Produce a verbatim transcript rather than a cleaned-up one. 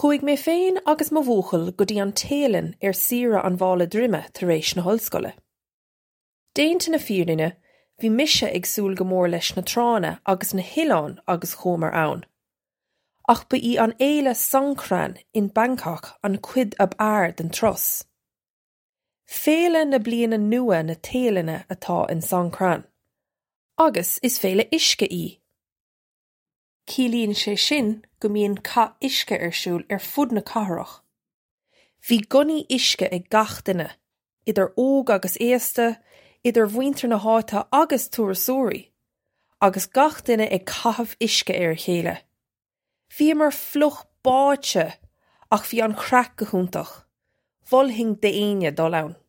Chúig mé féin agus mo bhúchail go dtí an téalann ar sira an bhála drime tar éis na hollscoile. Déanta na fiúnaine, bhí mise ag súil go mór leis na trána agus na hileán agus chomar ann. Ach ba í an éile Songkran in Bangkok an cuid ab air den tros. Féile na bliana nua na téalanne atá in Songkran. Agus is féile isce í. Cílíonn sé sin go mbíonn ca isce arsúil ar fud na cathrach. Bhí gunaí isce ag gach duine, idir óg agus éasta, idir bhaintear na háita agus tuarasóirí, agus gach duine ag cathmh isce ar chéile. Bhí mar fluch báite ach bhí an crack go húntach, bholthing de aine dá lamn.